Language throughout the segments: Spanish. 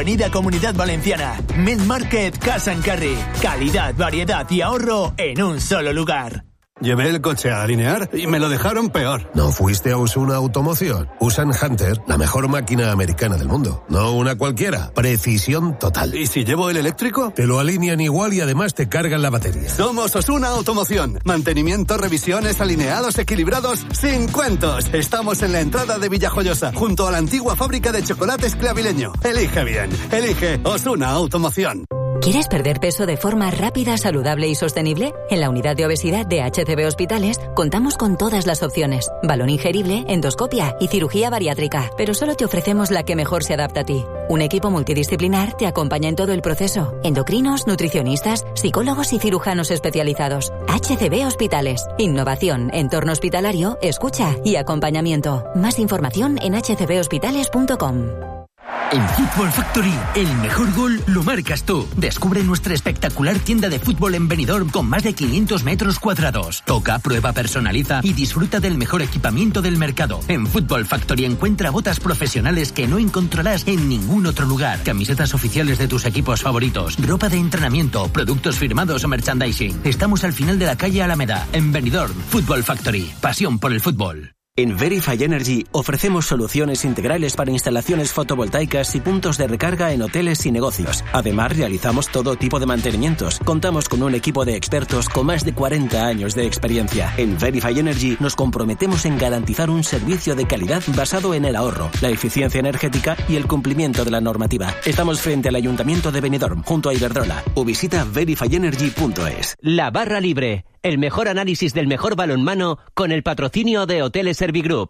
Avenida Comunidad Valenciana. Mid Market Cash and Carry. Calidad, variedad y ahorro en un solo lugar. Llevé el coche a alinear y me lo dejaron peor. ¿No fuiste a Osuna Automoción? Usan Hunter, la mejor máquina americana del mundo. No una cualquiera. Precisión total. ¿Y si llevo el eléctrico? Te lo alinean igual y además te cargan la batería. Somos Osuna Automoción. Mantenimiento, revisiones, alineados, equilibrados, sin cuentos. Estamos en la entrada de Villajoyosa, junto a la antigua fábrica de chocolates Clavileño. Elige bien. Elige Osuna Automoción. ¿Quieres perder peso de forma rápida, saludable y sostenible? En la unidad de obesidad de HCB Hospitales contamos con todas las opciones. Balón ingerible, endoscopia y cirugía bariátrica. Pero solo te ofrecemos la que mejor se adapta a ti. Un equipo multidisciplinar te acompaña en todo el proceso. Endocrinos, nutricionistas, psicólogos y cirujanos especializados. HCB Hospitales. Innovación, entorno hospitalario, escucha y acompañamiento. Más información en hcbhospitales.com. En Football Factory, el mejor gol lo marcas tú. Descubre nuestra espectacular tienda de fútbol en Benidorm con más de 500 metros cuadrados. Toca, prueba, personaliza y disfruta del mejor equipamiento del mercado. En Football Factory encuentra botas profesionales que no encontrarás en ningún otro lugar. Camisetas oficiales de tus equipos favoritos, ropa de entrenamiento, productos firmados o merchandising. Estamos al final de la calle Alameda, en Benidorm. Football Factory, pasión por el fútbol. En Verify Energy ofrecemos soluciones integrales para instalaciones fotovoltaicas y puntos de recarga en hoteles y negocios. Además, realizamos todo tipo de mantenimientos. Contamos con un equipo de expertos con más de 40 años de experiencia. En Verify Energy nos comprometemos en garantizar un servicio de calidad basado en el ahorro, la eficiencia energética y el cumplimiento de la normativa. Estamos frente al Ayuntamiento de Benidorm, junto a Iberdrola. O visita verifyenergy.es. La barra libre. El mejor análisis del mejor balonmano con el patrocinio de Hoteles Servigroup.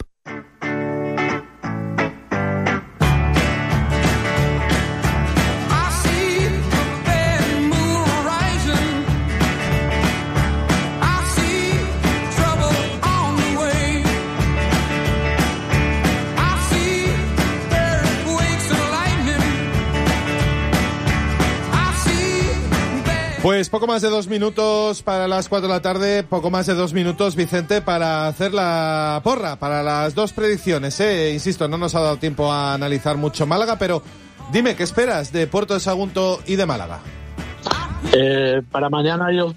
Pues poco más de 2 minutos para las 4 de la tarde, poco más de 2 minutos, Vicente, para hacer la porra, para las dos predicciones, Insisto, no nos ha dado tiempo a analizar mucho Málaga, pero dime, ¿qué esperas de Puerto de Sagunto y de Málaga? Para mañana yo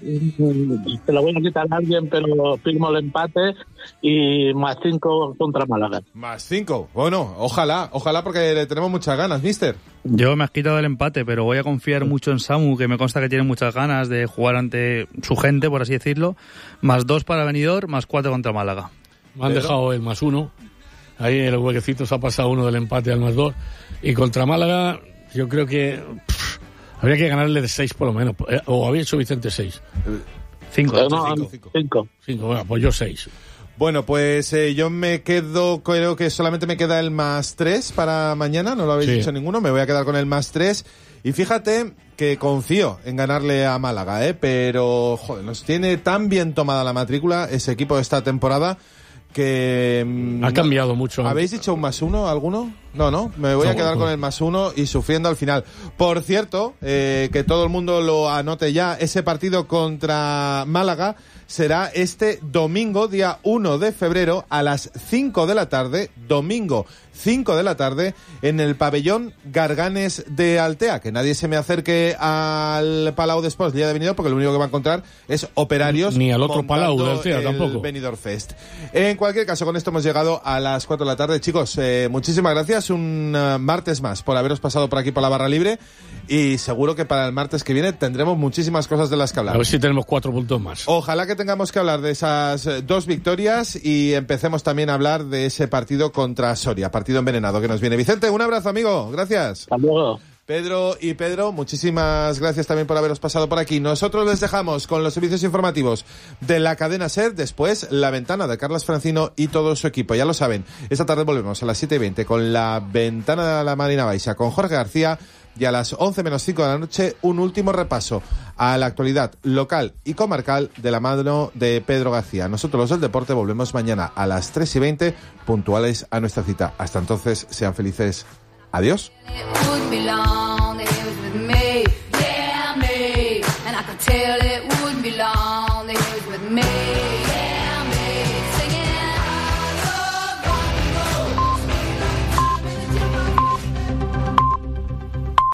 te lo voy a quitar a alguien, pero firmo el empate y más 5 contra Málaga. Más 5, bueno, ojalá, porque le tenemos muchas ganas, mister. Yo me has quitado el empate, pero voy a confiar mucho en Samu, que me consta que tiene muchas ganas de jugar ante su gente, por así decirlo. Más 2 para Benidorm, más 4 contra Málaga. Me han dejado el más 1. Ahí en el huequecito se ha pasado uno del empate al más 2. Y contra Málaga, yo creo que habría que ganarle de 6 por lo menos. ¿O había hecho Vicente 6? 5. Bueno, pues yo 6. Bueno, pues yo me quedo, creo que solamente me queda el más 3 para mañana, no lo habéis dicho ninguno, me voy a quedar con el más 3. Y fíjate que confío en ganarle a Málaga, pero joder, nos tiene tan bien tomada la matrícula ese equipo de esta temporada que... ha cambiado mucho. ¿Habéis dicho un más 1 alguno? No, me voy a quedar con el más 1 y sufriendo al final. Por cierto, que todo el mundo lo anote ya, ese partido contra Málaga será este domingo, día 1 de febrero, a las 5 de la tarde, domingo 5 de la tarde, en el pabellón Garganes de Altea. Que nadie se me acerque al Palau de Sports día de Benidorm, porque lo único que va a encontrar es operarios. Ni al otro Palau de Altea tampoco. Benidorm Fest. En cualquier caso, con esto hemos llegado a las 4 de la tarde. Chicos, muchísimas gracias. Un martes más por haberos pasado por aquí por la barra libre. Y seguro que para el martes que viene tendremos muchísimas cosas de las que hablar. A ver si tenemos 4 puntos más. Ojalá que tengamos que hablar de esas 2 victorias y empecemos también a hablar de ese partido contra Soria, partido envenenado que nos viene. Vicente, un abrazo, amigo. Gracias. Hasta luego. Pedro, muchísimas gracias también por haberos pasado por aquí. Nosotros les dejamos con los servicios informativos de la cadena SER, después La Ventana de Carlos Francino y todo su equipo. Ya lo saben, esta tarde volvemos a las 7:20 con La Ventana de la Marina Baixa con Jorge García y a las 11 menos 5 de la noche un último repaso a la actualidad local y comarcal de la mano de Pedro García. Nosotros los del deporte volvemos mañana a las 3:20 puntuales a nuestra cita. Hasta entonces, sean felices. Adiós. Tell it wouldn't be long, they was with me.